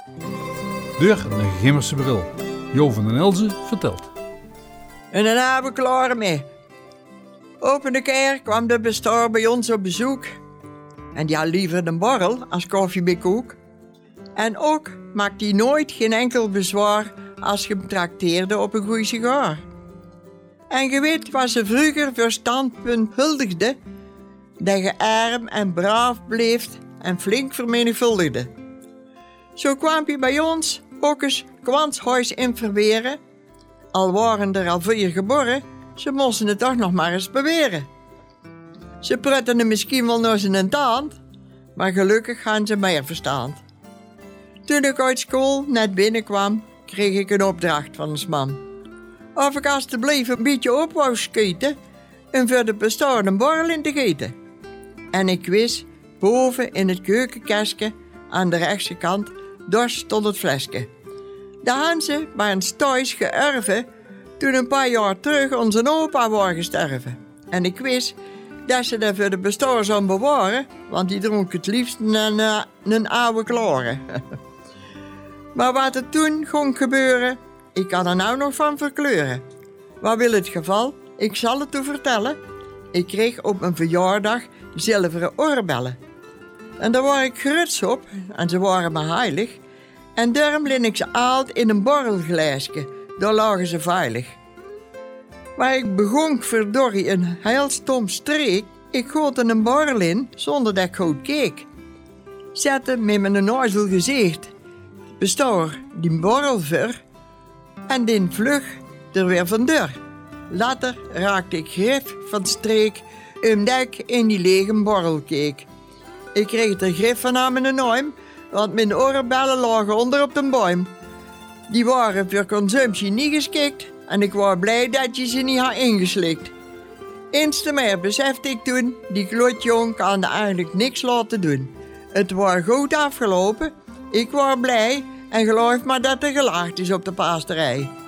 Door een Gimmerse bril. Jo van den Elzen vertelt. En daarna we klaar mee. Op een keer kwam de pastoor bij ons op bezoek. En die had liever een borrel als koffie bij koek. En ook maakte hij nooit geen enkel bezwaar als je hem trakteerde op een goeie sigaar. En je weet wat ze vroeger voor standpunt huldigde, dat je arm en braaf bleef en flink vermenigvuldigde. Zo kwam hij bij ons ook eens kwanshuis in verweren. Al waren er al 4 geboren, ze moesten het toch nog maar eens beweren. Ze prutten hem misschien wel naar zijn tand, maar gelukkig gaan ze meer verstand. Toen ik uit school net binnenkwam, kreeg ik een opdracht van ons man. Of ik alsjeblieft een beetje op wou schieten en voor de pastoor een borrel in te gieten. En ik wist, boven in het keukenkastje aan de rechtse kant, daar stond het flesje. Dat hadden ze bij ons thuis geërven toen een paar jaar terug onze opa was gestorven. En ik wist dat ze dat voor de pastoor zouden bewaren, want die dronk het liefst een oude klare. Maar wat er toen ging gebeuren, ik kan er nou nog van verkleuren. Wat wil het geval? Ik zal het u vertellen. Ik kreeg op mijn verjaardag zilveren oorbellen. En daar was ik gruts op, en ze waren me heilig. En daarom liet ik ze altijd in een borrelglaasje, daar lagen ze veilig. Maar ik begon verdorie een heel stom streek. Ik goot er een borrel in, zonder dat ik goed keek. Zette met mijn nozel gezicht, pastoor die borrel ver, en die vlug er weer vandoor. Later raakte ik grif van streek, omdat ik in die lege borrel keek. Ik kreeg er grif van aan mijn neum, want mijn oorbellen lagen onder op de boom. Die waren voor consumptie niet geschikt en ik was blij dat je ze niet had ingeslikt. Eens te meer besefte ik toen, die klotjong kan er eigenlijk niks laten doen. Het was goed afgelopen, ik was blij en geloof maar dat er gelaagd is op de paasterij.